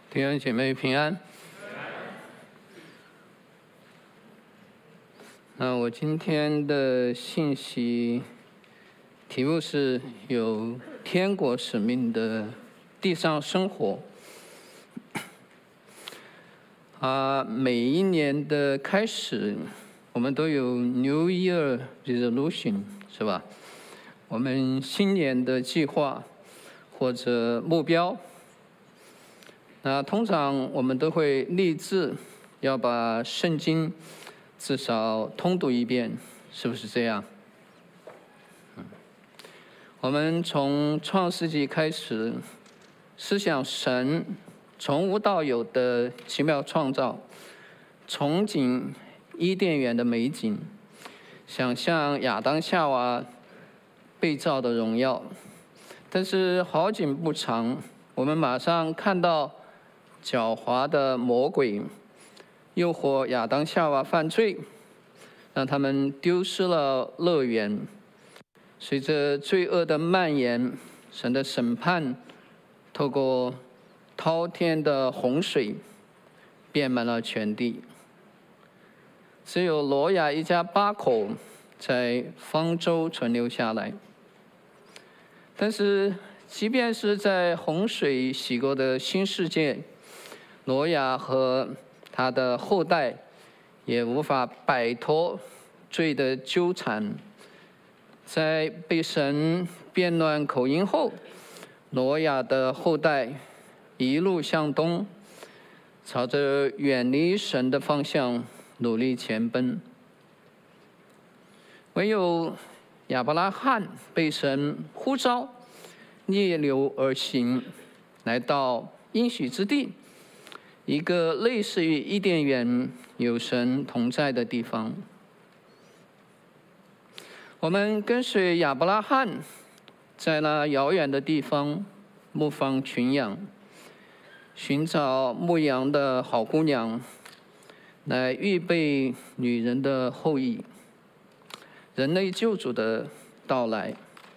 弟兄姐妹平安。那我今天的信息题目是有天国使命的地上生活。每一年的开始，我们都有 New Year Resolution， 是吧？我们新年的计划或者目标。那通常我们都会立志要把圣经至少通读一遍，是不是这样？我们从创世纪开始，思想神从无到有的奇妙创造，憧憬伊甸园的美景，想象亚当夏娃被造的荣耀。但是好景不长，我们马上看到狡猾的魔鬼诱惑亚当夏娃犯罪，让他们丢失了乐园。随着罪恶的蔓延，神的审判透过滔天的洪水遍满了全地。只有挪亚一家8口在方舟存留下来。但是即便是在洪水洗过的新世界，挪亚和他的后代也无法摆脱罪的纠缠。在被神变乱口音后，挪亚的后代一路向东，朝着远离神的方向努力前奔。唯有亚伯拉罕被神呼召，逆流而行，来到应许之地，一个类似于伊甸园有神同在的地方。我们跟随亚伯拉罕，在那遥远的地方牧放群羊，寻找牧羊的好姑娘，来预备女人的后裔，人类救主的到来。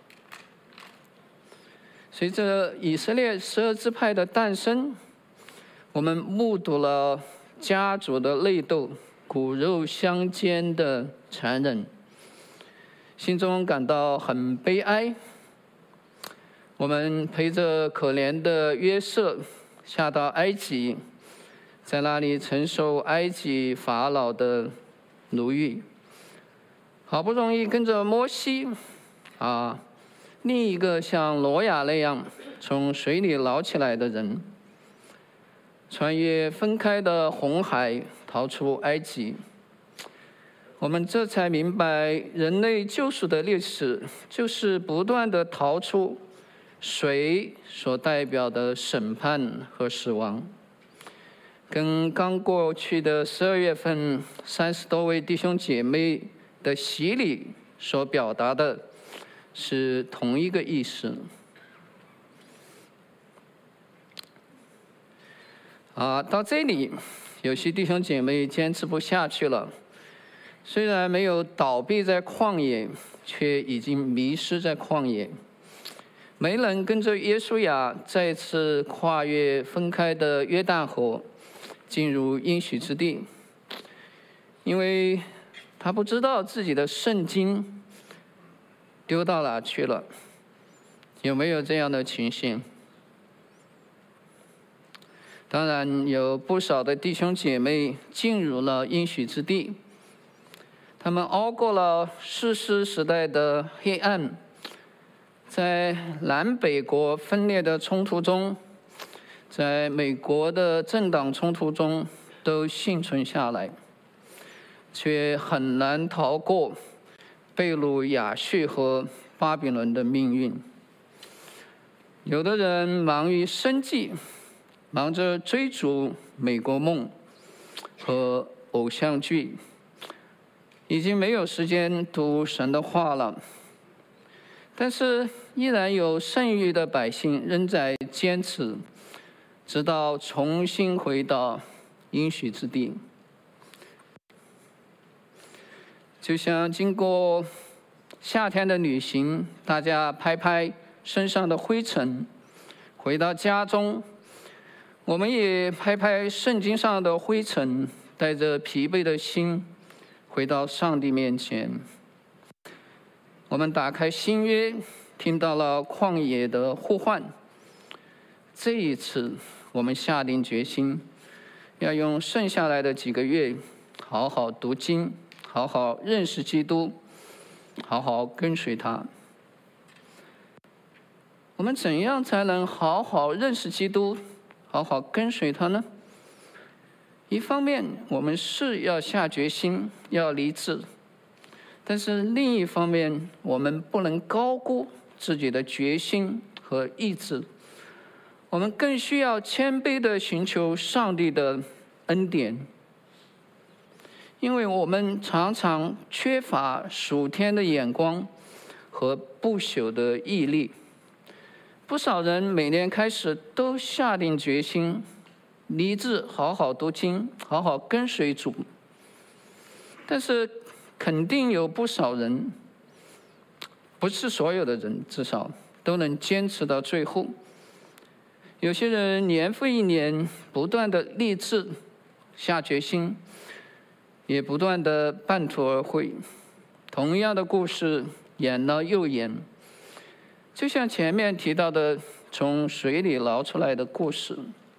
随着以色列12支派的诞生，我们目睹了家族的内斗、骨肉相间的残忍，心中感到很悲哀。我们陪着可怜的约瑟下到埃及，在那里承受埃及法老的奴役。好不容易跟着摩西，另一个像挪亚那样从水里捞起来的人，穿越分开的红海，逃出埃及。我们这才明白，人类救赎的历史就是不断的逃出水所代表的审判和死亡。跟刚过去的12月份30多位弟兄姐妹的洗礼所表达的是同一个意思。到这里，有些弟兄姐妹坚持不下去了。虽然没有倒闭在旷野，却已经迷失在旷野。没能跟着约书亚再次跨越分开的约旦河，进入应许之地，因为他不知道自己的圣经丢到哪去了。有没有这样的情形？当然，有不少的弟兄姐妹进入了应许之地。他们熬过了士师时代的黑暗，在南北国分裂的冲突中，在美国的政党冲突中都幸存下来，却很难逃过被掳亚述和巴比伦的命运。有的人忙于生计，忙着追逐美国梦和偶像剧，已经没有时间读神的话了。但是依然有剩余的百姓仍在坚持，直到重新回到应许之地。就像经过夏天的旅行，大家拍拍身上的灰尘，回到家中， 我们也拍拍圣经上的灰尘，带着疲惫的心回到上帝面前。我们打开新约，听到了旷野的呼唤。这一次，我们下定决心，要用剩下来的几个月，好好读经，好好认识基督，好好跟随他。我们怎样才能好好认识基督，好好跟随他呢？一方面，我们是要下决心，要立志。但是另一方面，我们不能高估自己的决心和意志，我们更需要谦卑地寻求上帝的恩典，因为我们常常缺乏属天的眼光和不朽的毅力。不少人每年开始都下定决心，立志好好读经，好好跟随主，但是肯定有不少人，不是所有的人，至少都能坚持到最后。有些人年复一年不断的立志下决心，也不断的半途而废。同样的故事演了又演，就像前面提到的从水里捞出来的故事。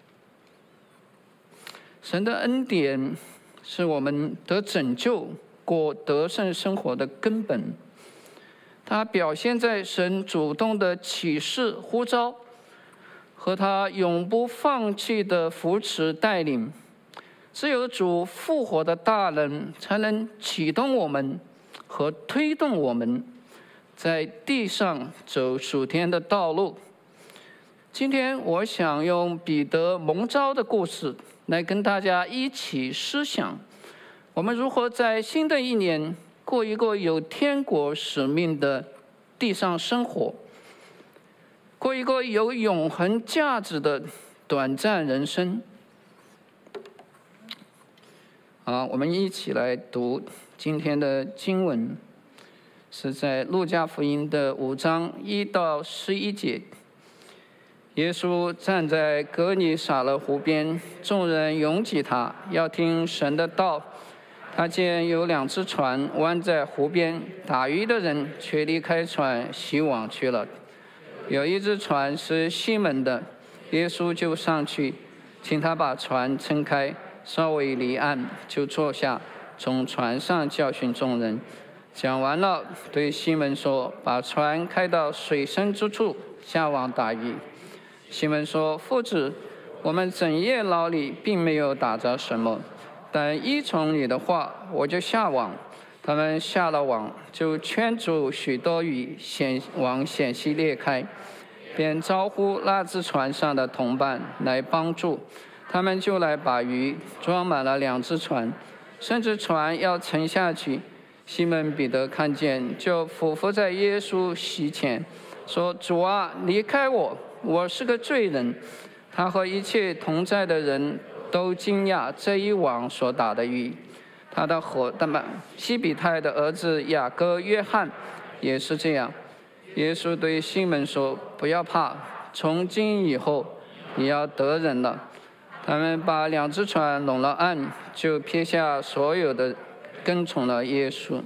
神的恩典是我们得拯救过得胜生活的根本，它表现在神主动的启示呼召和他永不放弃的扶持带领。只有主复活的大能才能启动我们和推动我们在地上走属天的道路。今天我想用彼得蒙召的故事来跟大家一起思想，我们如何在新的一年过一个有天国使命的地上生活，过一个有永恒价值的短暂人生。好，我们一起来读今天的经文，是在路加福音的5章1到11节。耶稣站在革尼撒勒湖边，众人拥挤他，要听神的道。他见有2只船弯在湖边，打鱼的人却离开船洗网去了。有一只船是西门的，耶稣就上去，请他把船撑开，稍微离岸，就坐下，从船上教训众人。讲完了，对西门说：“把船开到水深之处，下网打鱼。”西门说：“夫子，我们整夜劳力，并没有打着什么，但依从你的话，我就下网。”他们下了网，就圈住许多鱼，网险些裂开，便招呼那只船上的同伴来帮助。他们就来把鱼装满了2只船，甚至船要沉下去。西门彼得看见，就俯伏在耶稣膝前，说：“主啊，离开我，我是个罪人。”他和一切同在的人都惊讶这一网所打的鱼。他的伙伴西比泰的儿子雅各、约翰也是这样。耶稣对西门说：“不要怕，从今以后你要得人了。”他们把2只船拢了岸，就撇下所有的，跟从了耶稣。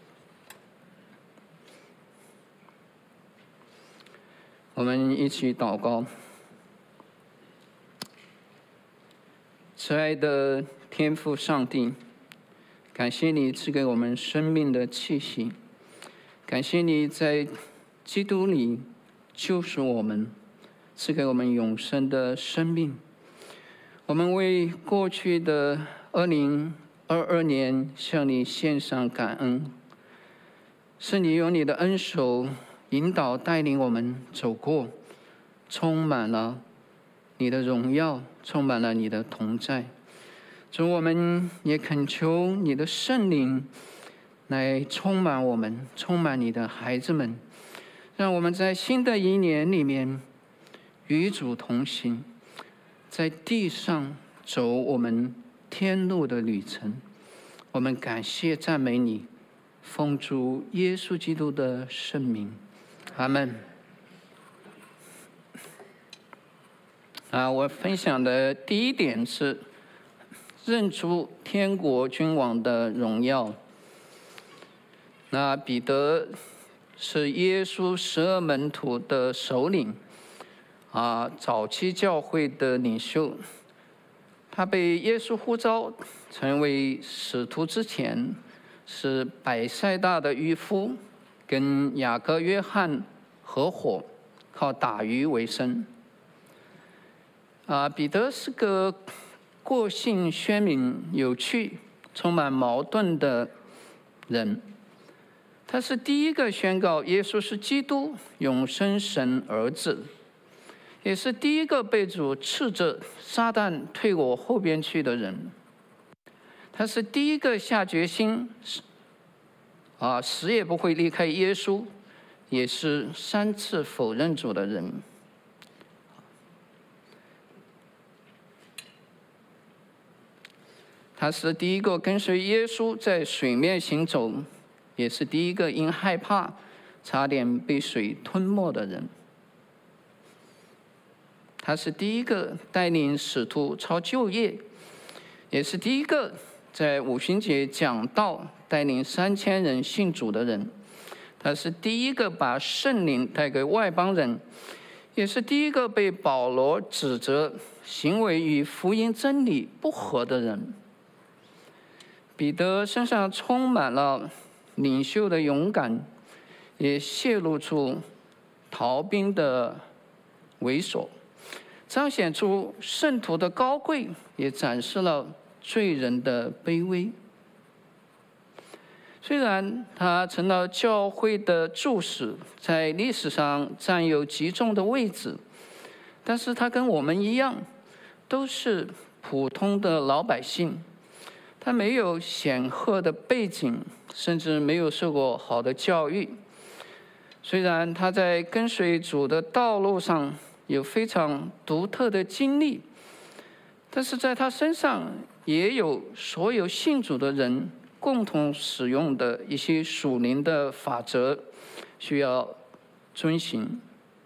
我们一起祷告。慈爱的天父上帝，感谢你赐给我们生命的气息，感谢你在基督里救赎我们，赐给我们永生的生命。我们为过去的2022年向你献上感恩，是你用你的恩手引导带领我们走过，充满了你的荣耀，充满了你的同在。主，我们也恳求你的圣灵来充满我们，充满你的孩子们，让我们在新的一年里面与主同行，在地上走我们天路的旅程。我们感谢赞美你，奉主耶稣基督的圣名，阿们。 我分享的第一点是认出天国君王的荣耀。那彼得是耶稣12门徒的首领，早期教会的领袖。他被耶稣呼召成为使徒之前，是百赛大的渔夫，跟雅各、约翰合伙，靠打鱼为生。彼得是个个性鲜明、有趣、充满矛盾的人。他是第一个宣告耶稣是基督、永生神儿子，也是第一个被主斥责撒旦退我后边去的人。他是第一个下决心死也不会离开耶稣，也是3次否认主的人。他是第一个跟随耶稣在水面行走，也是第一个因害怕差点被水吞没的人。他是第一个带领使徒抄旧约，也是第一个在五旬节讲道带领3000人信主的人。他是第一个把圣灵带给外邦人，也是第一个被保罗指责行为与福音真理不合的人。彼得身上充满了领袖的勇敢，也泄露出逃兵的猥琐，彰显出圣徒的高贵，也展示了罪人的卑微。虽然他成了教会的柱石，在历史上占有极重的位置，但是他跟我们一样，都是普通的老百姓。他没有显赫的背景，甚至没有受过好的教育。虽然他在跟随主的道路上有非常独特的经历，但是在他身上也有所有信主的人共同使用的一些属灵的法则，需要遵行。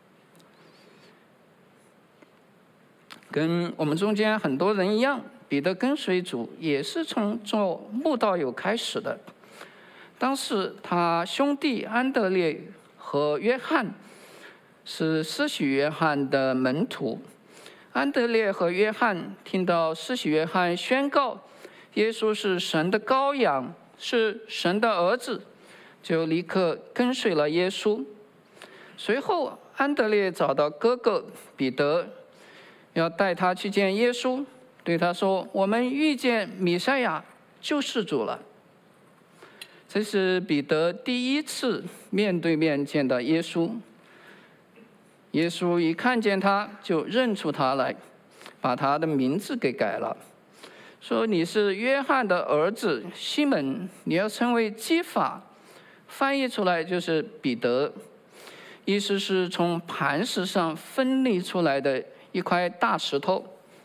跟我们中间很多人一样，彼得跟随主也是从做慕道友开始的。当时他兄弟安德烈和约翰是施洗约翰的门徒。安德烈和约翰听到施洗约翰宣告耶稣是神的羔羊，是神的儿子，就立刻跟随了耶稣。随后安德烈找到哥哥彼得，要带他去见耶稣，对他说：“我们遇见弥赛亚，救世主了。”这是彼得第一次面对面见到耶稣。耶稣一看见他，就认出他来，把他的名字给改了，说：“你是约翰的儿子西门，你要成为基法。”翻译出来就是彼得，意思是从磐石上分离出来的一块大石头。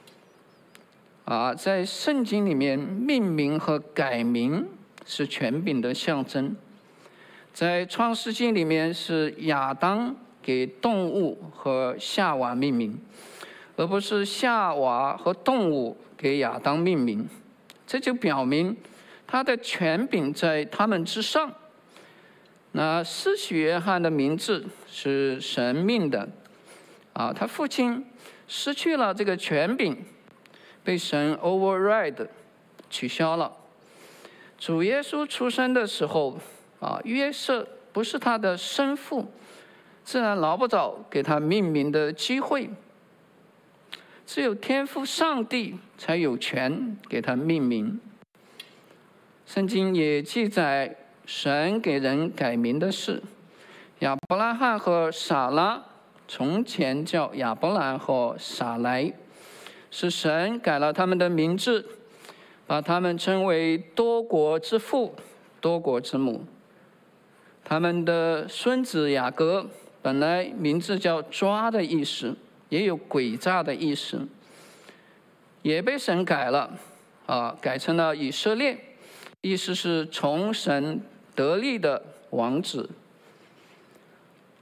在圣经里面，命名和改名是权柄的象征。在创世纪里面，是亚当给动物和夏娃命名，而不是夏娃和动物给亚当命名。这就表明他的权柄在他们之上。那施洗约翰的名字是神命的，他父亲失去了这个权柄，被神 override 取消了。主耶稣出生的时候，约瑟不是他的生父，自然捞不着给他命名的机会。只有天父上帝才有权给他命名。圣经也记载神给人改名的事。亚伯拉罕和撒拉从前叫亚伯兰和撒莱，是神改了他们的名字，把他们称为多国之父、多国之母。他们的孙子雅各本来名字叫抓的意思，也有诡诈的意思，也被神改了，改成了以色列，意思是从神得力的王子。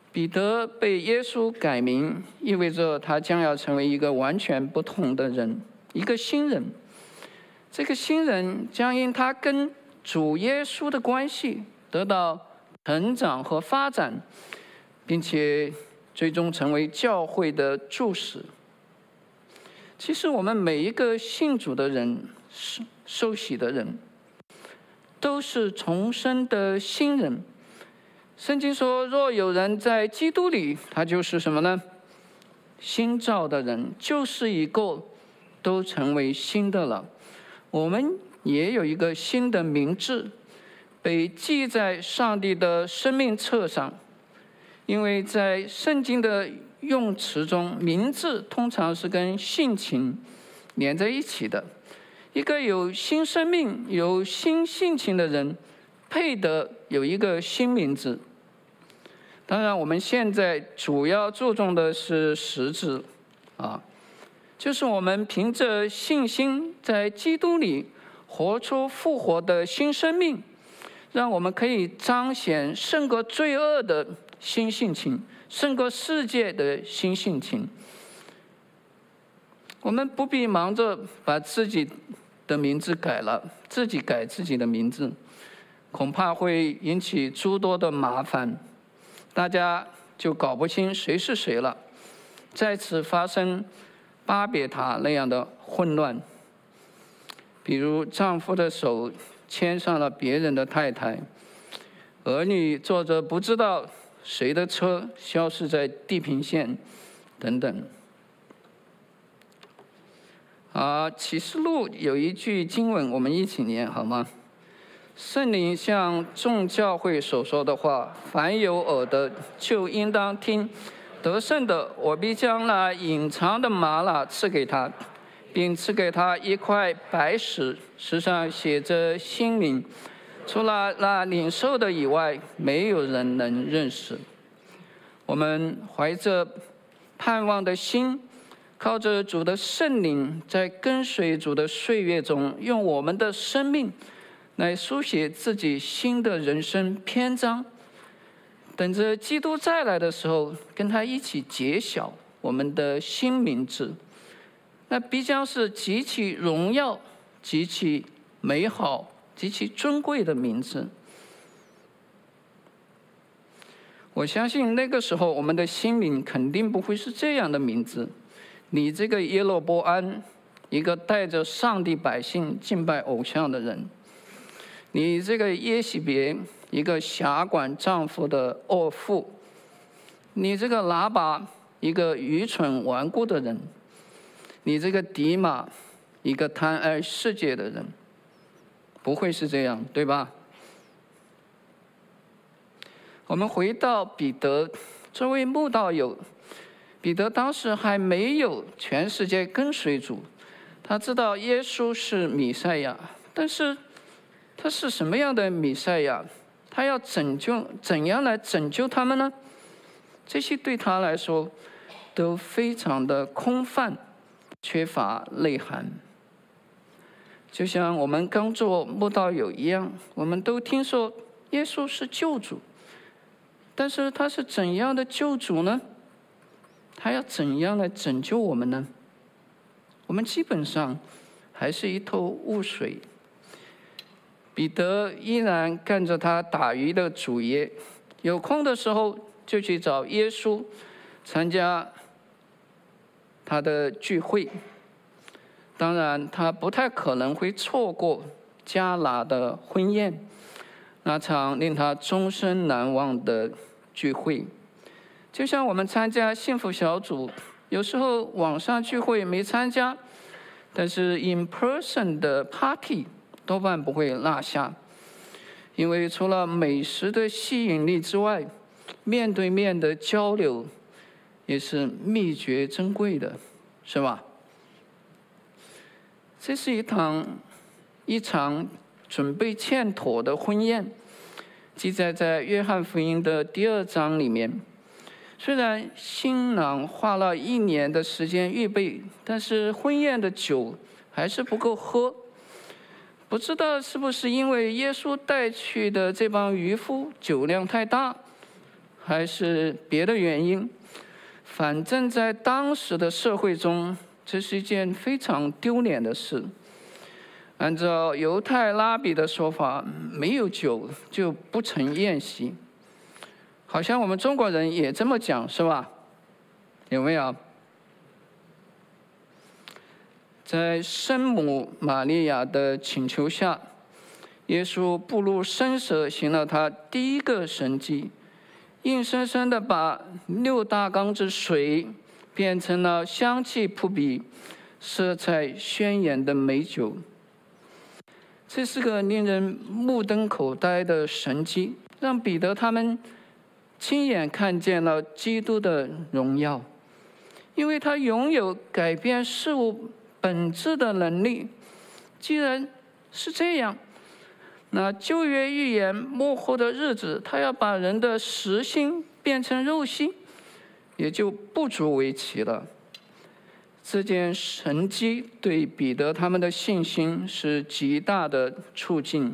彼得被耶稣改名，意味着他将要成为一个完全不同的人，一个新人。这个新人将因他跟主耶稣的关系得到成长和发展，并且最终成为教会的柱石。其实我们每一个信主的人、受洗的人，都是重生的新人。圣经说，若有人在基督里，他就是什么呢？新造的人，旧事已过，都成为新的了。我们也有一个新的名字，被记在上帝的生命册上。因为在圣经的用词中，名字通常是跟性情连在一起的。一个有新生命、有新性情的人，配得有一个新名字。当然，我们现在主要注重的是实质，就是我们凭着信心在基督里活出复活的新生命，让我们可以彰显胜过罪恶的新性情，胜过世界的新性情。我们不必忙着把自己的名字改了，自己改自己的名字，恐怕会引起诸多的麻烦，大家就搞不清谁是谁了，再次发生巴别塔那样的混乱。比如丈夫的手牵上了别人的太太，儿女坐着不知道谁的车消失在地平线，等等。启示录有一句经文，我们一起念好吗？圣灵向众教会所说的话，凡有耳的就应当听。得胜的，我必将那隐藏的玛瑙赐给他，并赐给他一块白石，石上写着新名，除了那领受的以外，没有人能认识。我们怀着盼望的心，靠着主的圣灵，在跟随主的岁月中，用我们的生命来书写自己新的人生篇章，等着基督再来的时候，跟他一起揭晓我们的新名字。那必将是极其荣耀、极其美好、极其尊贵的名字。我相信那个时候，我们的新名肯定不会是这样的名字。你这个耶罗波安，一个带着上帝百姓敬拜偶像的人；你这个耶洗别，一个辖管丈夫的恶妇；你这个喇叭，一个愚蠢顽固的人；你这个迪玛，一个贪爱世界的人。不会是这样，对吧？我们回到彼得，作为慕道友，彼得当时还没有全世界跟随主，他知道耶稣是弥赛亚，但是他是什么样的弥赛亚？他要怎样来拯救他们呢？这些对他来说都非常的空泛，缺乏内涵。就像我们刚做慕道友一样，我们都听说耶稣是救主，但是他是怎样的救主呢？他要怎样来拯救我们呢？我们基本上还是一头雾水。彼得依然干着他打鱼的主业，有空的时候就去找耶稣，参加他的聚会。当然，他不太可能会错过迦拿的婚宴，那场令他终身难忘的聚会。就像我们参加幸福小组，有时候网上聚会没参加，但是 in person 的 party 多半不会落下，因为除了美食的吸引力之外，面对面的交流也是秘诀珍贵的，是吧？这是一场准备欠妥的婚宴，记载在约翰福音的第2章里面。虽然新郎花了1年的时间预备，但是婚宴的酒还是不够喝。不知道是不是因为耶稣带去的这帮渔夫酒量太大， 还是别的原因，反正在当时的社会中，这是一件非常丢脸的事。按照犹太拉比的说法，没有酒就不成宴席。好像我们中国人也这么讲，是吧？有没有？在圣母玛利亚的请求下，耶稣不露声色行了他第一个神迹，硬生生的把6大缸之水变成了香气扑鼻、色彩鲜艳的美酒。这是个令人目瞪口呆的神迹，让彼得他们亲眼看见了基督的荣耀，因为他拥有改变事物本质的能力。既然是这样，那旧约预言末后的日子，他要把人的实心变成肉心，也就不足为奇了。这件神迹对彼得他们的信心是极大的促进。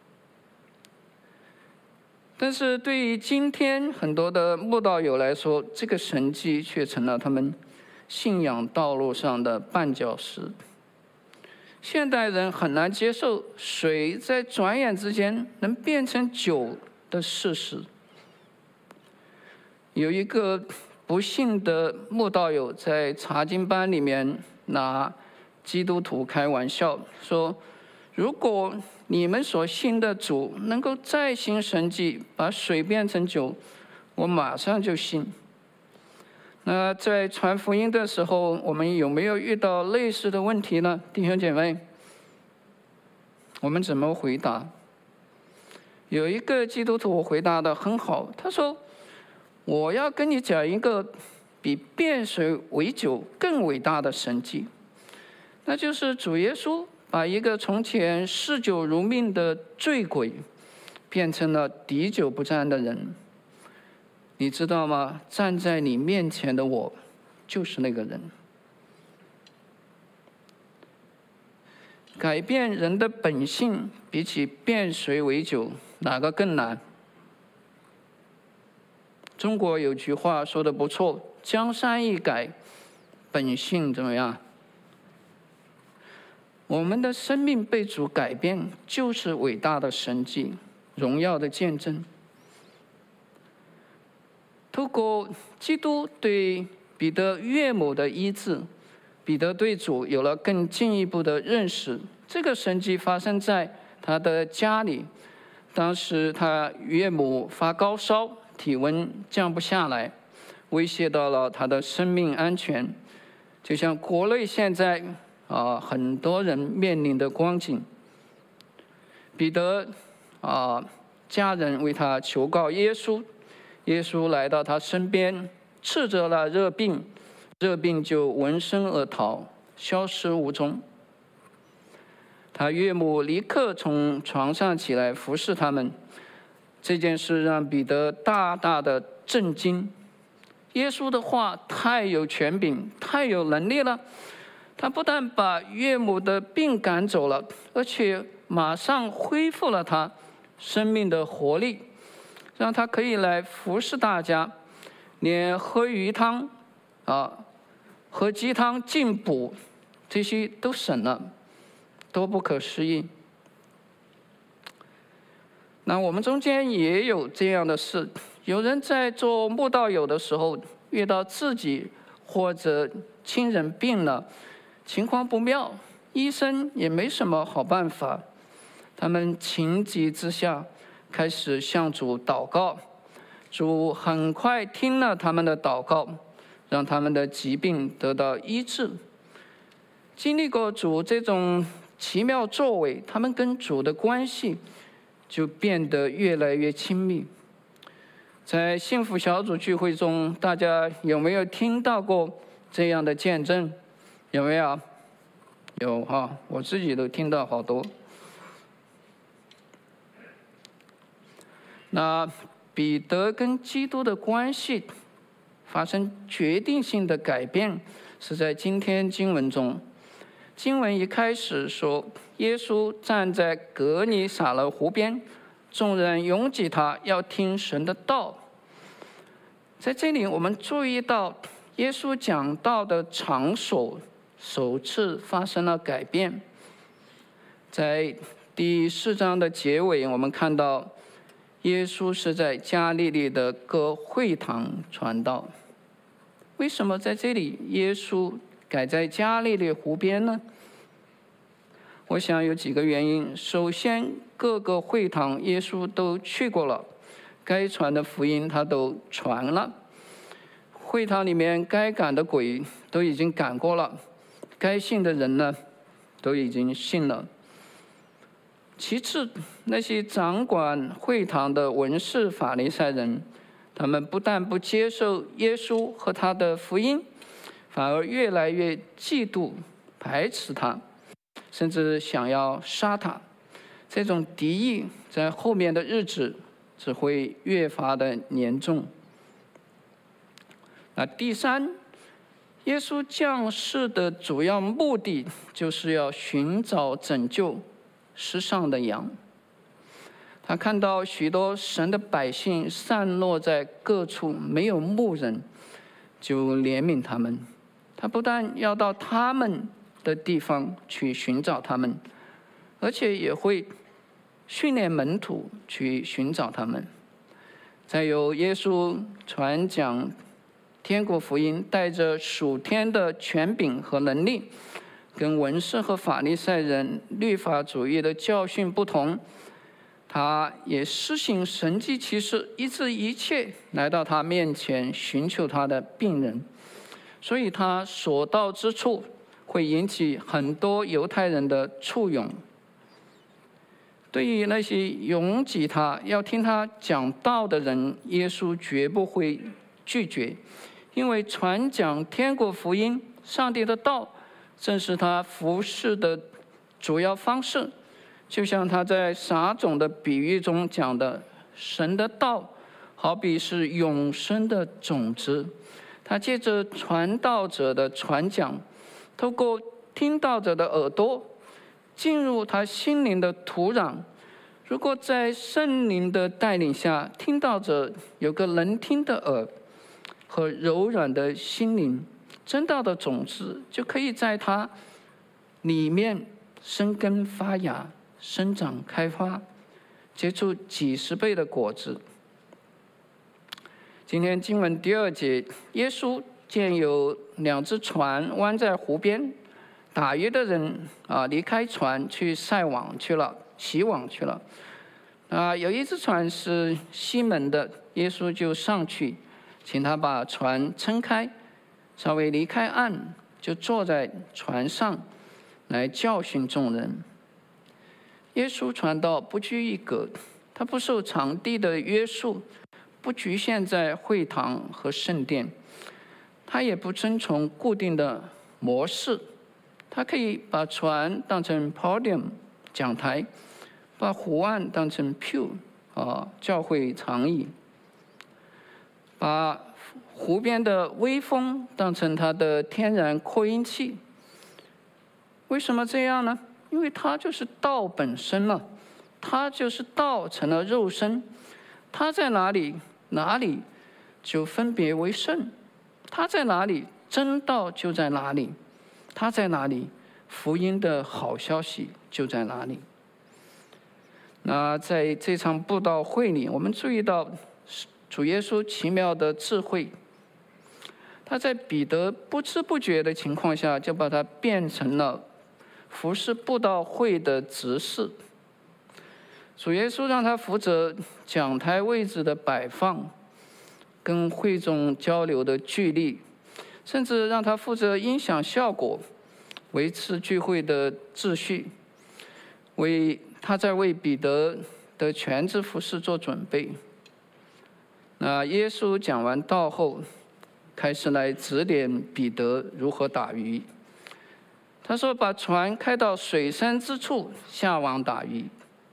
但是对于今天很多的慕道友来说，这个神迹却成了他们信仰道路上的绊脚石。现代人很难接受水在转眼之间能变成酒的事实。有一个不幸的慕道友在查经班里面拿基督徒开玩笑说，如果你们所信的主能够再行神迹，把水变成酒，我马上就信。那在传福音的时候，我们有没有遇到类似的问题呢？弟兄姐妹，我们怎么回答？有一个基督徒回答得很好，他说，我要跟你讲一个比变水为酒更伟大的神迹，那就是主耶稣把一个从前嗜酒如命的醉鬼变成了滴酒不沾的人。你知道吗？站在你面前的我就是那个人。改变人的本性比起变水为酒，哪个更难？中国有句话说得不错，江山易改，本性怎么样？我们的生命被主改变，就是伟大的神迹，荣耀的见证。透过基督对彼得岳母的医治，彼得对主有了更进一步的认识。这个神迹发生在他的家里，当时他岳母发高烧，体温降不下来，威胁到了他的生命安全，就像国内现在很多人面临的光景。彼得家人为他求告耶稣，耶稣来到他身边，斥责了热病，热病就闻声而逃，消失无踪。他岳母立刻从床上起来服侍他们。这件事让彼得大大的震惊。耶稣的话太有权柄，太有能力了。他不但把岳母的病赶走了，而且马上恢复了他生命的活力，让他可以来服侍大家，连喝鱼汤喝鸡汤进补这些都省了，多不可思议。那我们中间也有这样的事，有人在做慕道友的时候，遇到自己或者亲人病了，情况不妙，医生也没什么好办法，他们情急之下开始向主祷告，主很快听了他们的祷告，让他们的疾病得到医治。经历过主这种奇妙作为，他们跟主的关系就变得越来越亲密。在幸福小组聚会中，大家有没有听到过这样的见证？有没有？有哈，我自己都听到好多。那彼得跟基督的关系发生决定性的改变，是在今天经文中。经文一开始说，耶稣站在革尼撒勒湖边，众人拥挤他，要听神的道。 在这里，我们注意到耶稣讲道的场所首次发生了改变。在第4章的结尾，我们看到耶稣是在加利利的各会堂传道。为什么在这里耶稣改在加利利湖边呢？我想有几个原因。首先，各个会堂耶稣都去过了，该传的福音他都传了，会堂里面该赶的鬼都已经赶过了，该信的人呢都已经信了。其次，那些掌管会堂的文士法利赛人，他们不但不接受耶稣和他的福音，反而越来越嫉妒排斥他，甚至想要杀他。这种敌意在后面的日子只会越发的严重。第三，耶稣降世的主要目的就是要寻找拯救世上的羊。他看到许多神的百姓散落在各处，没有牧人，就怜悯他们。他不但要到他们的地方去寻找他们，而且也会训练门徒去寻找他们。再有，耶稣传讲天国福音，带着属天的权柄和能力，跟文士和法利赛人律法主义的教训不同，他也施行神迹奇事，医治一切来到他面前寻求他的病人。所以他所到之处会引起很多犹太人的簇拥。对于那些拥挤他要听他讲道的人，耶稣绝不会拒绝，因为传讲天国福音，上帝的道正是他服事的主要方式。就像他在撒种的比喻中讲的，神的道好比是永生的种子，他借着传道者的传讲，透过听道者的耳朵进入他心灵的土壤。如果在圣灵的带领下，听道者有个能听的耳和柔软的心灵，真道的种子就可以在他里面生根发芽，生长开花，结出几十倍的果子。今天经文第2节，耶稣见有2只船弯在湖边，打鱼的人离开船去晒网去了，洗网去了。有一只船是西门的，耶稣就上去，请他把船撑开，稍微离开岸，就坐在船上来教训众人。耶稣传道不拘一格，他不受场地的约束，不局限在会堂和圣殿，他也不遵从固定的模式。他可以把船当成 podium 讲台，把湖岸当成 pew 教会长椅，把湖边的微风当成他的天然扩音器。为什么这样呢？因为他就是道本身了，他就是道成了肉身，他在哪里，哪里就分别为圣；他在哪里，真道就在哪里；他在哪里，福音的好消息就在哪里。那在这场布道会里，我们注意到主耶稣奇妙的智慧，他在彼得不知不觉的情况下，就把他变成了服侍布道会的执事。主耶稣让他负责讲台位置的摆放，跟会众交流的距离，甚至让他负责音响效果，维持聚会的秩序，他在为彼得的全职服事做准备。那耶稣讲完道后，开始来指点彼得如何打鱼。他说：“把船开到水深之处，下网打鱼。”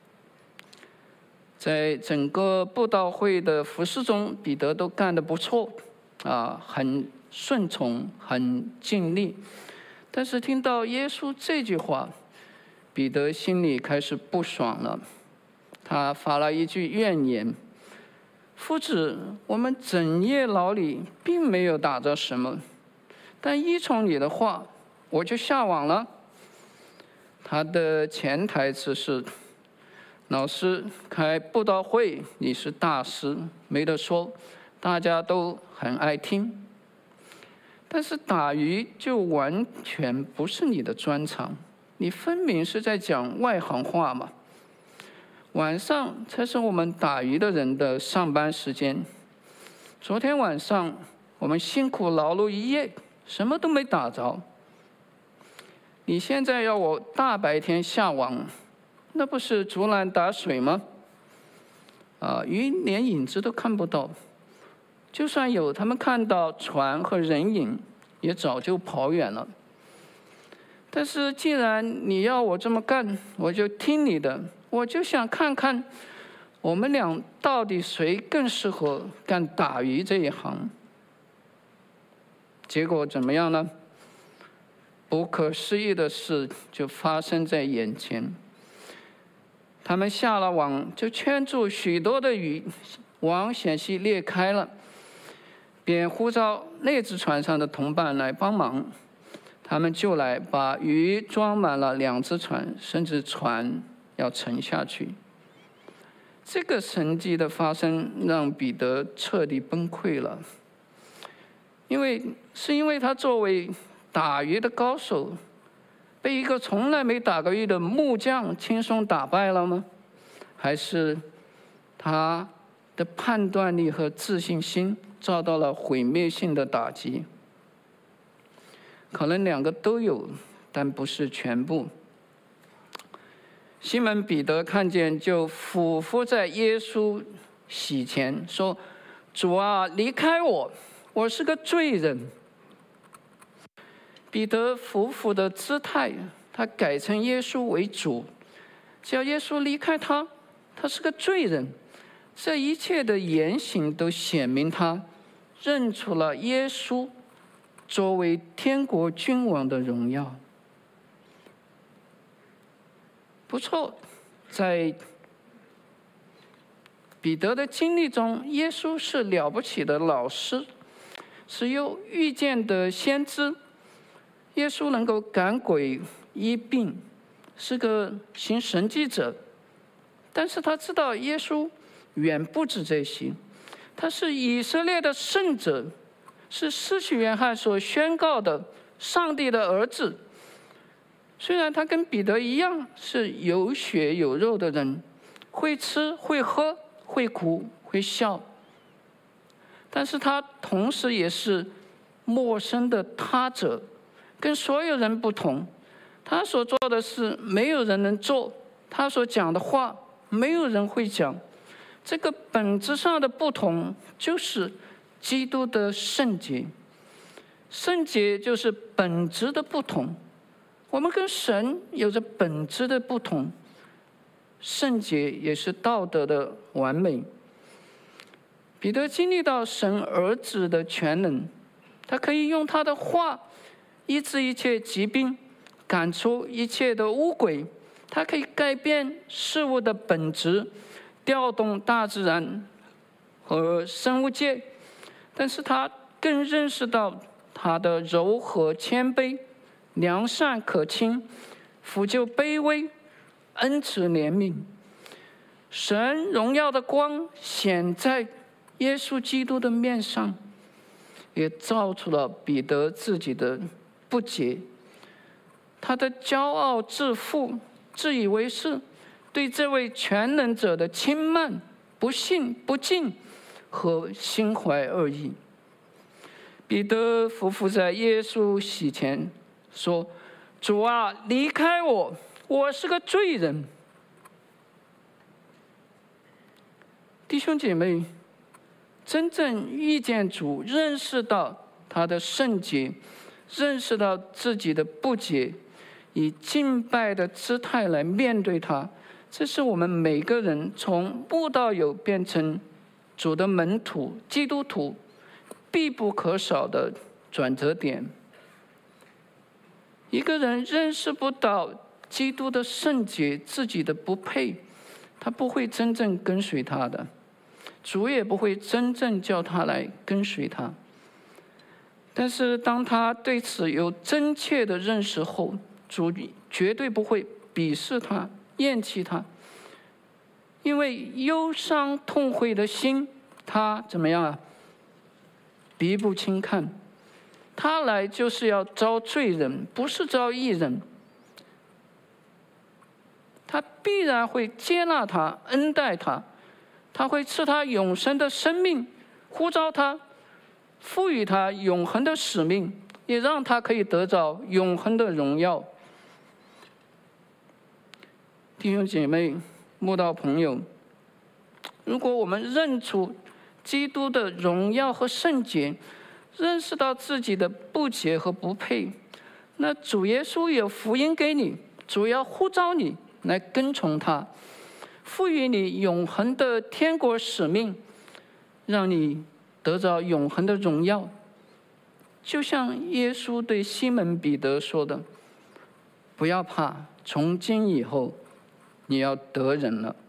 在整个布道会的服事中，彼得都干得不错，很顺从，很尽力。但是听到耶稣这句话，彼得心里开始不爽了，他发了一句怨言：“ 夫子，我们整夜劳力，并没有打着什么，但依从你的话，我就下网了。他的潜台词是：老师开布道会，你是大师，没得说，大家都很爱听。但是打鱼就完全不是你的专长，你分明是在讲外行话嘛。晚上才是我们打鱼的人的上班时间。昨天晚上我们辛苦劳碌一夜，什么都没打着。你现在要我大白天下网，那不是竹篮打水吗？鱼连影子都看不到，就算有，他们看到船和人影，也早就跑远了。但是既然你要我这么干，我就听你的。我就想看看，我们俩到底谁更适合干打鱼这一行。结果怎么样呢？不可思议的事就发生在眼前。他们下了网，就圈住许多的鱼，网险些裂开了，便呼召那只船上的同伴来帮忙。他们就来把鱼装满了2只船，甚至船要沉下去。这个神迹的发生让彼得彻底崩溃了，因为他作为打鱼的高手，被一个从来没打过鱼的木匠轻松打败了吗？还是他的判断力和自信心遭到了毁灭性的打击？可能2个都有，但不是全部。西门彼得看见，就俯伏在耶稣膝前说：“主啊，离开我，我是个罪人。”彼得俯伏的姿态，他改成耶稣为主，叫耶稣离开他，他是个罪人。这一切的言行都显明他认出了耶稣作为天国君王的荣耀。不错，在彼得的经历中，耶稣是了不起的老师，是有预见的先知。耶稣能够赶鬼医病，是个行神迹者。但是他知道耶稣远不止这些，他是以色列的圣者，是施洗约翰所宣告的上帝的儿子。虽然他跟彼得一样是有血有肉的人，会吃会喝会哭会笑，但是他同时也是陌生的他者，跟所有人不同。他所做的事没有人能做，他所讲的话没有人会讲。这个本质上的不同就是基督的圣洁。圣洁就是本质的不同。我们跟神有着本质的不同，圣洁也是道德的完美。彼得经历到神儿子的全能，他可以用他的话医治一切疾病，赶出一切的污鬼，他可以改变事物的本质，调动大自然和生物界。但是他更认识到他的柔和谦卑，良善可亲，抚救卑微，恩慈怜悯。神荣耀的光显在耶稣基督的面上，也照出了彼得自己的不洁。他的骄傲自负、自以为是，对这位全能者的轻慢、不信、不敬和心怀恶意。彼得俯伏在耶稣膝前说：“主啊，离开我，我是个罪人。”弟兄姐妹，真正遇见主，认识到他的圣洁，认识到自己的不洁，以敬拜的姿态来面对他，这是我们每个人从慕道友变成主的门徒、基督徒必不可少的转折点。一个人认识不到基督的圣洁，自己的不配，他不会真正跟随他的。 主也不会真正叫他来跟随他。但是当他对此有真切的认识后，主绝对不会鄙视他、厌弃他，因为忧伤痛悔的心，他怎么样啊？鼻不轻看。他来就是要招罪人，不是招义人。他必然会接纳他、恩待他，他会赐他永生的生命，呼召他，赋予他永恒的使命，也让他可以得着永恒的荣耀。弟兄姐妹、慕道朋友，如果我们认出基督的荣耀和圣洁，认识到自己的不洁和不配，那主耶稣有福音给你，主要呼召你来跟从他，赋予你永恒的天国使命，让你得着永恒的荣耀。就像耶稣对西门彼得说的：“不要怕，从今以后你要得人了。”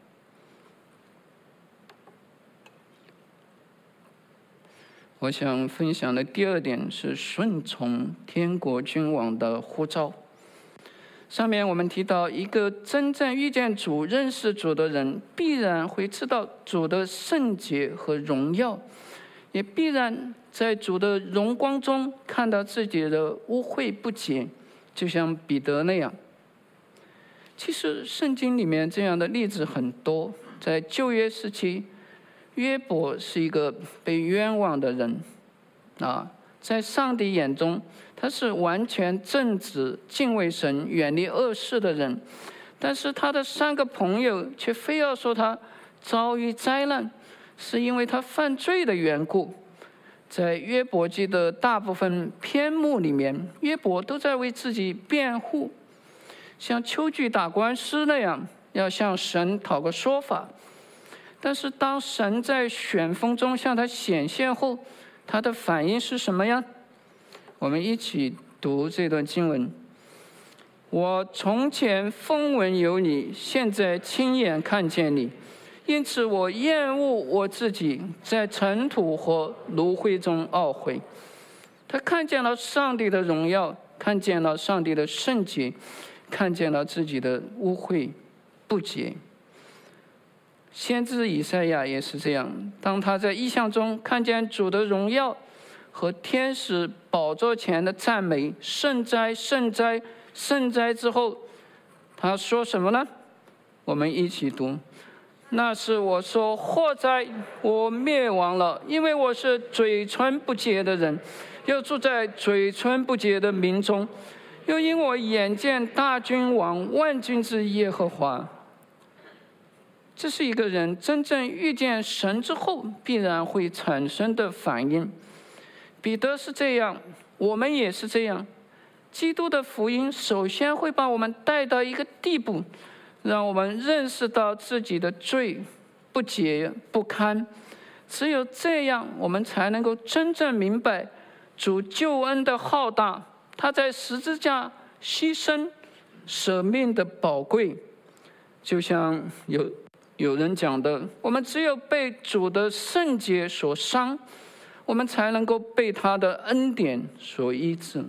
我想分享的第二点是顺从天国君王的呼召。上面我们提到，一个真正遇见主、认识主的人，必然会知道主的圣洁和荣耀，也必然在主的荣光中看到自己的污秽不洁，就像彼得那样。其实圣经里面这样的例子很多。在旧约时期，约伯是一个被冤枉的人在上帝眼中，他是完全正直、敬畏神、远离恶事的人。但是他的3个朋友却非要说他遭遇灾难，是因为他犯罪的缘故。在约伯记的大部分篇目里面，约伯都在为自己辩护，像秋菊打官司那样，要向神讨个说法。但是当神在旋风中向他显现后，他的反应是什么呀？我们一起读这段经文：我从前风闻有你，现在亲眼看见你，因此我厌恶我自己，在尘土和炉灰中懊悔。他看见了上帝的荣耀，看见了上帝的圣洁，看见了自己的污秽不洁。先知以赛亚也是这样，当他在异象中看见主的荣耀和天使宝座前的赞美，圣哉圣哉圣哉之后，他说什么呢？我们一起读：那是我说，祸哉，我灭亡了，因为我是嘴唇不洁的人，又住在嘴唇不洁的民中，又因我眼见大君王万军之耶和华。这是一个人真正遇见神之后必然会产生的反应。彼得是这样，我们也是这样。基督的福音首先会把我们带到一个地步，让我们认识到自己的罪不洁不堪。只有这样，我们才能够真正明白主救恩的浩大，他在十字架牺牲舍命的宝贵。就像有人讲的，我们只有被主的圣洁所伤，我们才能够被他的恩典所医治。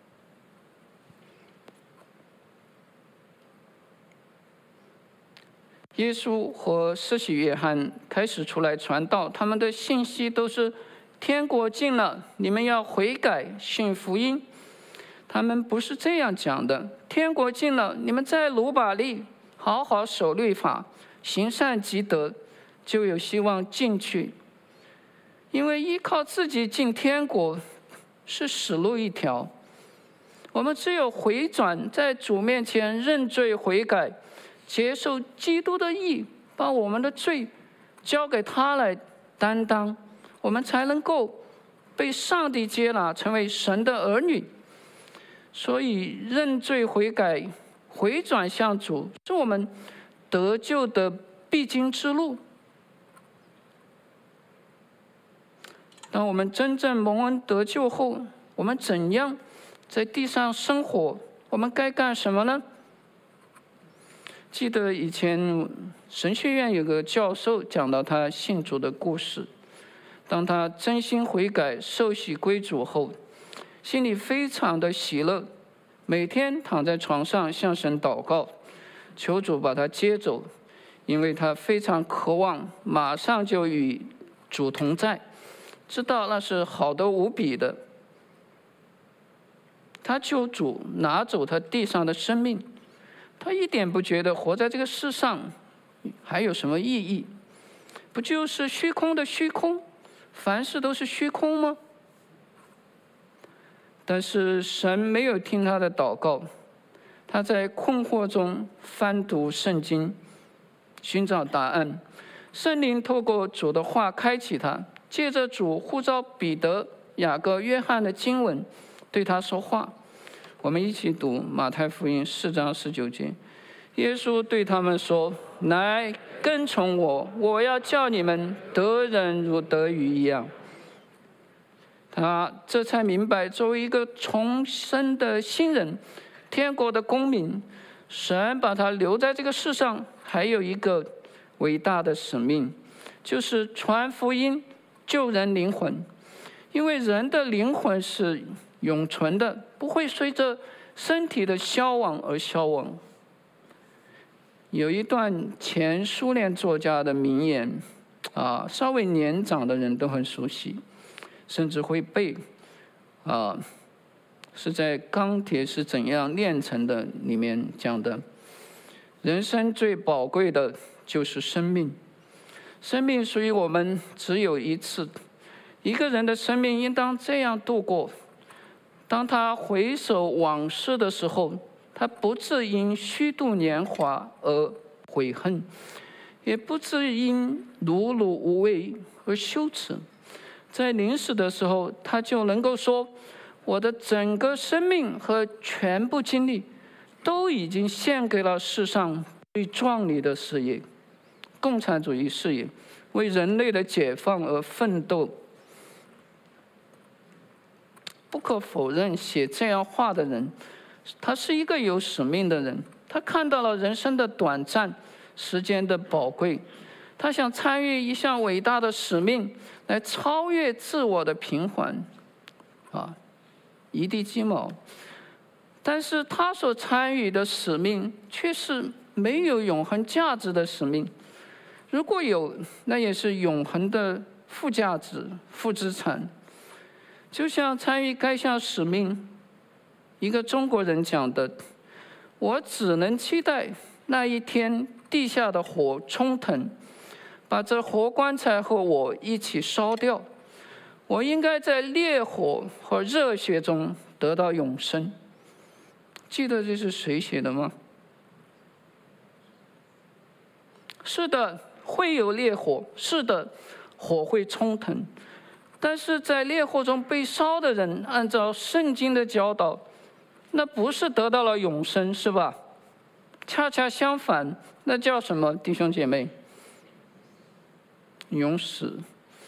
耶稣和施洗约翰开始出来传道，他们的信息都是天国近了，你们要悔改信福音。他们不是这样讲的，天国近了，你们再努把力，好好守律法，行善积德，就有希望进去。因为依靠自己进天国是死路一条。我们只有回转，在主面前认罪悔改，接受基督的义，把我们的罪交给他来担当，我们才能够被上帝接纳，成为神的儿女。所以认罪悔改，回转向主，是我们得救的必经之路。当我们真正蒙恩得救后，我们怎样在地上生活？我们该干什么呢？ 记得以前神学院有个教授讲到他信主的故事，当他真心悔改、受洗归主后，心里非常的喜乐，每天躺在床上向神祷告，求主把他接走，因为他非常渴望马上就与主同在，知道那是好得无比的。他求主拿走他地上的生命，他一点不觉得活在这个世上还有什么意义，不就是虚空的虚空，凡事都是虚空吗？但是神没有听他的祷告，他在困惑中翻读圣经，寻找答案。圣灵透过主的话开启他，借着主呼召彼得、雅各、约翰的经文对他说话。我们一起读马太福音4章19节，耶稣对他们说：“来跟从我，我要叫你们得人如得鱼一样。”他这才明白，作为一个重生的新人，天国的公民，神把他留在这个世上，还有一个伟大的使命，就是传福音、救人灵魂。因为人的灵魂是永存的，不会随着身体的消亡而消亡。有一段前苏联作家的名言，稍微年长的人都很熟悉，甚至会背。是在《钢铁是怎样炼成的》里面讲的，人生最宝贵的就是生命，生命属于我们只有一次。一个人的生命应当这样度过：当他回首往事的时候，他不致因虚度年华而悔恨，也不致因碌碌无为而羞耻。在临死的时候，他就能够说：我的整个生命和全部精力都已经献给了世上最壮丽的事业——共产主义事业，为人类的解放而奋斗。不可否认，写这样话的人，他是一个有使命的人。他看到了人生的短暂，时间的宝贵，他想参与一项伟大的使命，来超越自我的平凡，一地鸡毛。但是他所参与的使命却是没有永恒价值的使命，如果有，那也是永恒的负价值、负资产。就像参与该项使命，一个中国人讲的：“我只能期待那一天地下的火冲腾，把这活棺材和我一起烧掉。我应该在烈火和热血中得到永生。”记得这是谁写的吗？是的，会有烈火，是的，火会冲腾。但是在烈火中被烧的人，按照圣经的教导，那不是得到了永生，是吧？恰恰相反，那叫什么，弟兄姐妹？永死。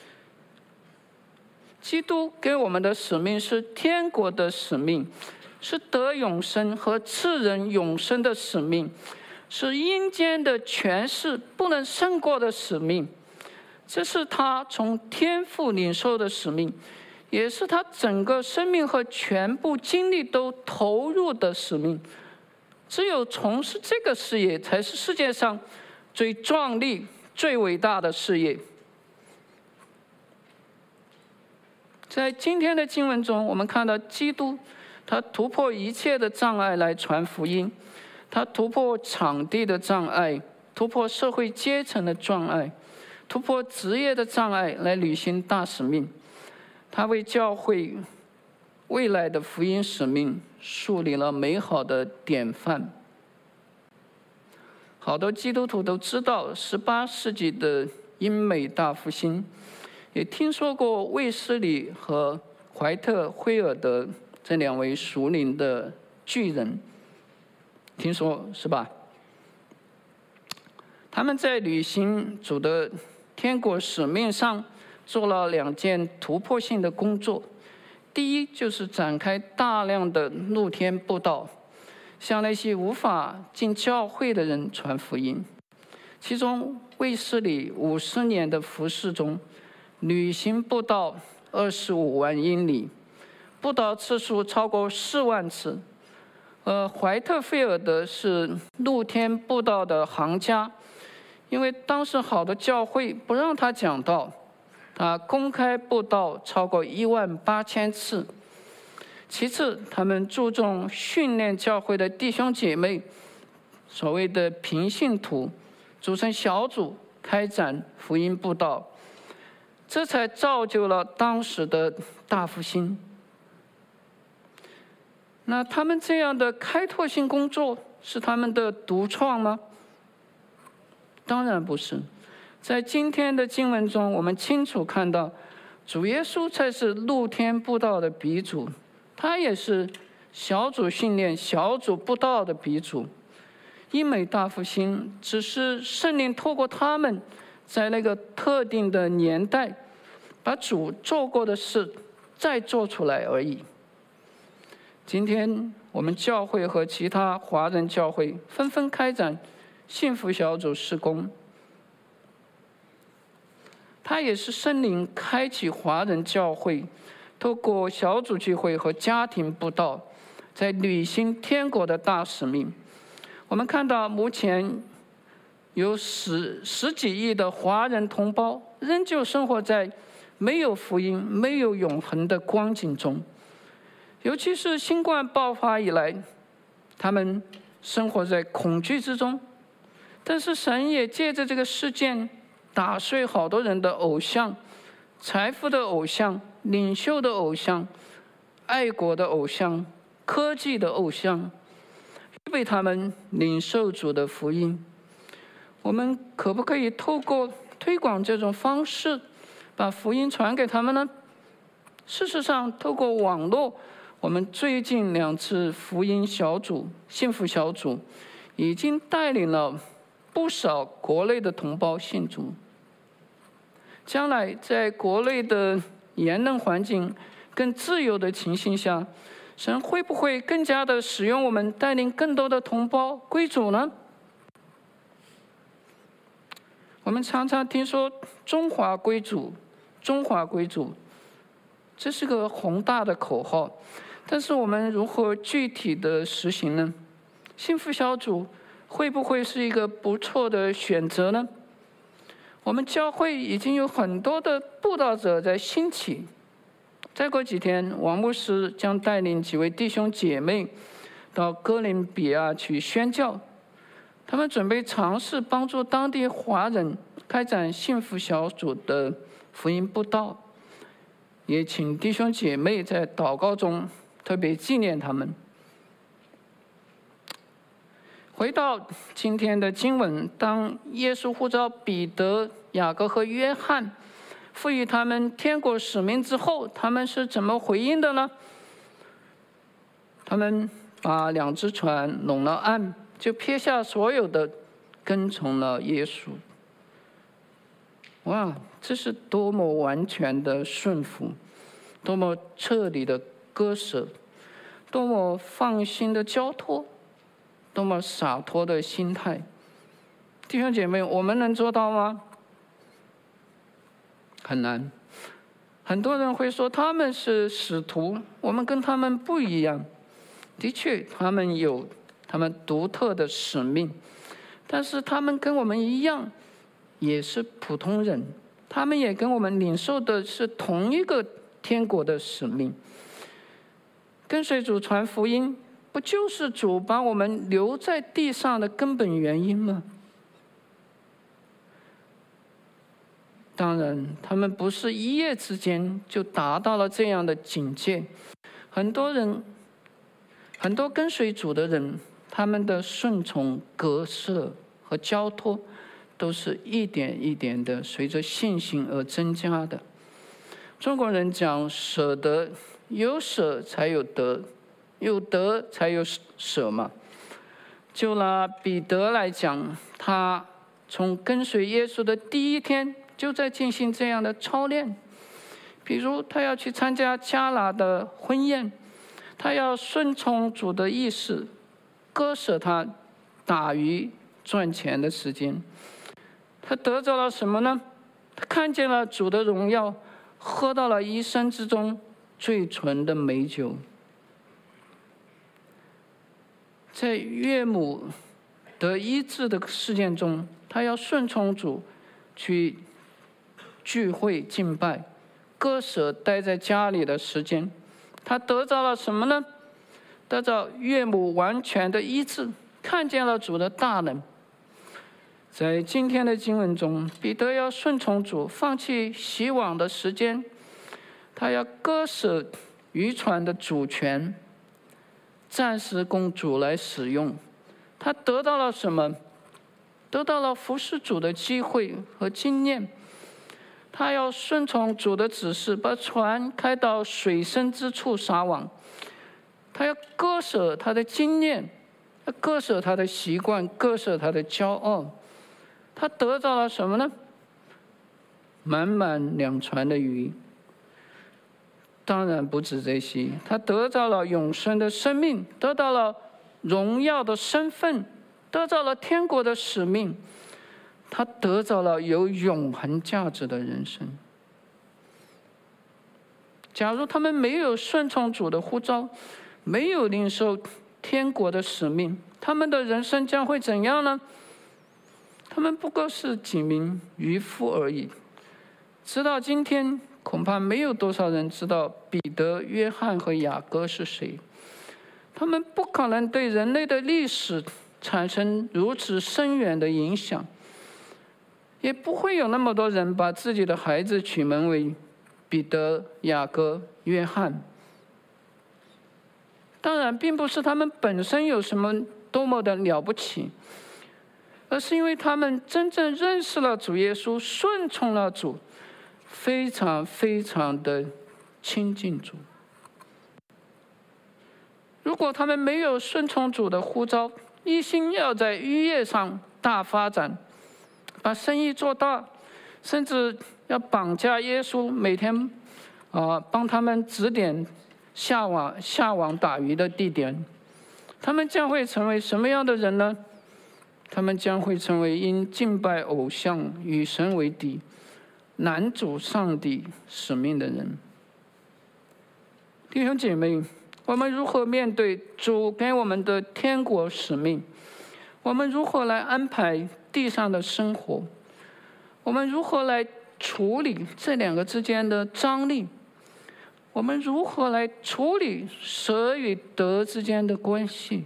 基督给我们的使命是天国的使命，是得永生和赐人永生的使命，是阴间的权势不能胜过的使命。这是他从天父领受的使命，也是他整个生命和全部精力都投入的使命。只有从事这个事业，才是世界上最壮丽、最伟大的事业。在今天的经文中，我们看到基督，他突破一切的障碍来传福音，他突破场地的障碍，突破社会阶层的障碍，突破职业的障碍来履行大使命。他为教会未来的福音使命树立了美好的典范。好多基督徒都知道18世纪的英美大复兴，也听说过卫斯理和怀特惠尔德这两位属灵的巨人，听说是吧？他们在履行主的天国使命上做了2件突破性的工作。第一，就是展开大量的露天布道； 向那些无法进教会的人传福音。其中卫斯理50年的服事中，旅行步道25万英里，步道次数超过4万次。怀特菲尔德是露天布道的行家，因为当时好的教会不让他讲道，他公开布道超过18000次。其次，他们注重训练教会的弟兄姐妹，所谓的平信徒，组成小组开展福音布道，这才造就了当时的大复兴。那他们这样的开拓性工作是他们的独创吗？当然不是。在今天的经文中，我们清楚看到，主耶稣才是露天布道的鼻祖，他也是小组训练、小组布道的鼻祖。英美大复兴只是圣灵透过他们，在那个特定的年代，把主做过的事再做出来而已。今天我们教会和其他华人教会纷纷开展幸福小组事工，它也是圣灵开启华人教会，透过小组聚会和家庭布道，在履行天国的大使命。我们看到目前有十几亿的华人同胞仍旧生活在没有福音、没有永恒的光景中。尤其是新冠爆发以来，他们生活在恐惧之中。但是神也借着这个事件打碎好多人的偶像、财富的偶像、领袖的偶像、爱国的偶像、科技的偶像，预备他们领受主的福音。我们可不可以透过推广这种方式，把福音传给他们呢？事实上，透过网络，我们最近2次福音小组、幸福小组，已经带领了不少国内的同胞信主。将来在国内的言论环境更自由的情形下，神会不会更加的使用我们，带领更多的同胞归主呢？我们常常听说中华归主，中华归主，这是个宏大的口号，但是我们如何具体的实行呢？幸福小组会不会是一个不错的选择呢？我们教会已经有很多的布道者在兴起，再过几天，王牧师将带领几位弟兄姐妹到哥伦比亚去宣教，他们准备尝试帮助当地华人开展幸福小组的福音布道，也请弟兄姐妹在祷告中特别纪念他们。回到今天的经文，当耶稣呼召彼得、雅各和约翰，赋予他们天国使命之后，他们是怎么回应的呢？他们把2只船拢了岸，就撇下所有的，跟从了耶稣。哇，这是多么完全的顺服，多么彻底的割舍，多么放心的交托，多么洒脱的心态。弟兄姐妹，我们能做到吗？很难。很多人会说他们是使徒，我们跟他们不一样。的确，他们有他们独特的使命，但是他们跟我们一样，也是普通人，他们也跟我们领受的是同一个天国的使命。跟随主传福音，不就是主把我们留在地上的根本原因吗？当然，他们不是一夜之间就达到了这样的境界。很多跟随主的人，他们的顺从、割舍和交托，都是一点一点的随着信心而增加的。中国人讲舍得，有舍才有得，有得才有舍嘛。就拿彼得来讲，他从跟随耶稣的第一天就在进行这样的操练。比如他要去参加迦拿的婚宴，他要顺从主的意思， 割舍他打鱼赚钱的时间。他得着了什么呢？他看见了主的荣耀，喝到了一生之中最纯的美酒。在岳母得医治的事件中，他要顺从主去聚会敬拜，割舍待在家里的时间。他得到了什么呢？得到岳母完全的医治，看见了主的大能。在今天的经文中，彼得要顺从主，放弃洗网的时间，他要割舍渔船的主权，暂时供主来使用。他得到了什么？得到了服侍主的机会和经验。他要顺从主的指示，把船开到水深之处撒网。他要割舍他的经验，割舍他的习惯，割舍他的骄傲。他得到了什么呢？满满2船的鱼。当然不止这些，他得到了永生的生命，得到了荣耀的身份，得到了天国的使命，他得到了有永恒价值的人生。假如他们没有顺从主的呼召，没有领受天国的使命，他们的人生将会怎样呢？他们不过是几名渔夫而已。直到今天，恐怕没有多少人知道彼得、约翰和雅各是谁。他们不可能对人类的历史产生如此深远的影响，也不会有那么多人把自己的孩子取名为彼得、雅各、约翰。当然，并不是他们本身有什么多么的了不起，而是因为他们真正认识了主耶稣，顺从了主，非常非常的亲近主。如果他们没有顺从主的呼召，一心要在渔业上大发展，把生意做大，甚至要绑架耶稣，每天帮他们指点下网打鱼的地点，他们将会成为什么样的人呢？他们将会成为因敬拜偶像与神为敌，拦阻上帝使命的人。弟兄姐妹，我们如何面对主给我们的天国使命？我们如何来安排地上的生活？我们如何来处理这2个之间的张力？我们如何来处理舍与得之间的关系？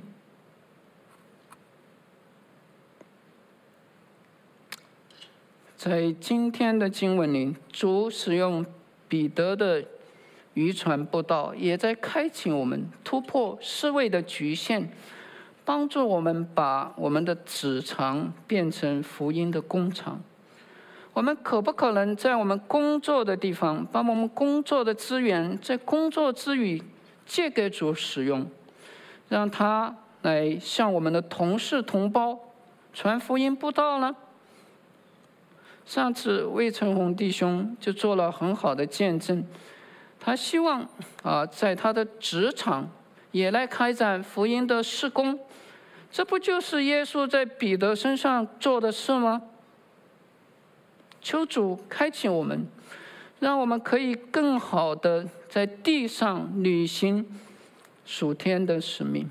在今天的经文里，主使用彼得的渔船布道，也在开启我们突破思维的局限，帮助我们把我们的职场变成福音的工厂。我们可不可能在我们工作的地方，把我们工作的资源在工作之余借给主使用，让他来向我们的同事同胞传福音布道呢？上次魏成红弟兄就做了很好的见证，他希望在他的职场也来开展福音的事工，这不就是耶稣在彼得身上做的事吗？求主开启我们，让我们可以更好的在地上履行属天的使命。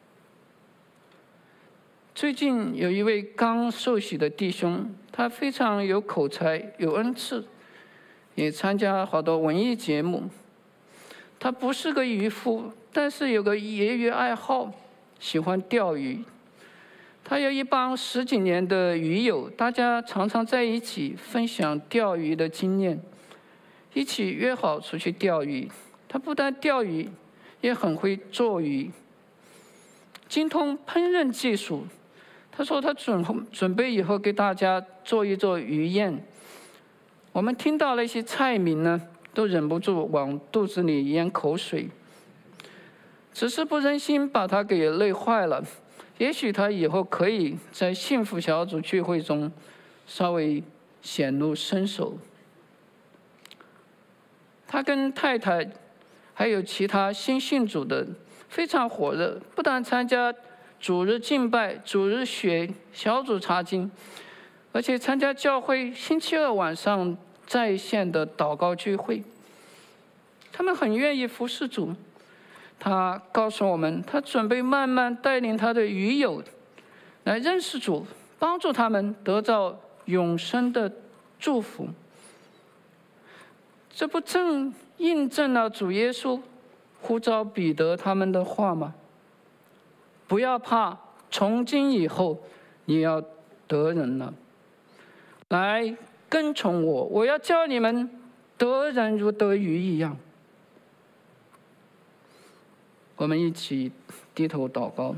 最近有一位刚受洗的弟兄，他非常有口才，有恩赐，也参加好多文艺节目。他不是个渔夫，但是有个业余爱好，喜欢钓鱼。他有一帮10几年的鱼友，大家常常在一起分享钓鱼的经验，一起约好出去钓鱼。他不但钓鱼，也很会做鱼，精通烹饪技术。他说他准备以后给大家做一做鱼宴。我们听到了一些菜名呢，都忍不住往肚子里咽口水，只是不忍心把他给累坏了。也许他以后可以在幸福小组聚会中稍微显露身手。他跟太太还有其他新信主的非常火热，不但参加主日敬拜、主日学、小组查经，而且参加教会星期二晚上在线的祷告聚会。他们很愿意服侍主。他告诉我们，他准备慢慢带领他的余友来认识主，帮助他们得到永生的祝福。这不正印证了主耶稣呼召彼得他们的话吗？不要怕，从今以后你要得人了，来跟从我，我要叫你们得人如得鱼一样。我们一起低头祷告。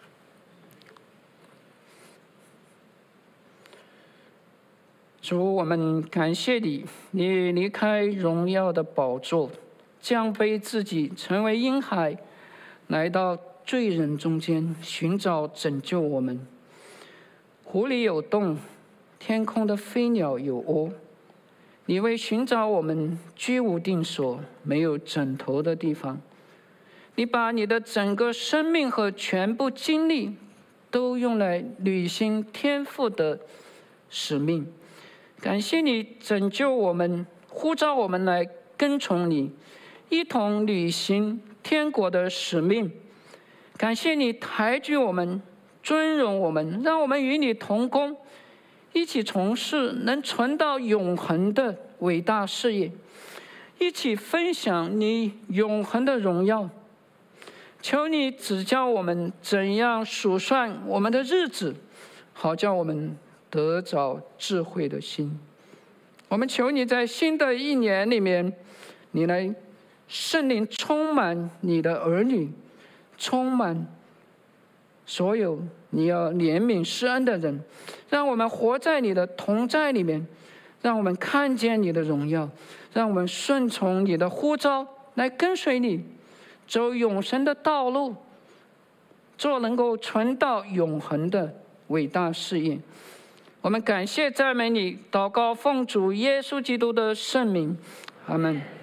主，我们感谢你，你离开荣耀的宝座，降卑自己，成为婴孩，来到罪人中间，寻找拯救我们。湖里有洞，天空的飞鸟有窝，你为寻找我们居无定所，没有枕头的地方。你把你的整个生命和全部精力都用来履行天父的使命。感谢你拯救我们，呼召我们来跟从你，一同履行天国的使命。感谢你抬举我们，尊荣我们，让我们与你同工，一起从事能存到永恒的伟大事业，一起分享你永恒的荣耀。求你指教我们怎样数算我们的日子，好叫我们得着智慧的心。我们求你在新的一年里面，你来圣灵充满你的儿女，充满所有你要怜悯施恩的人，让我们活在你的同在里面，让我们看见你的荣耀，让我们顺从你的呼召来跟随你，走永生的道路，做能够存到永恒的伟大事业。我们感谢赞美你，祷告奉主耶稣基督的圣名，阿们。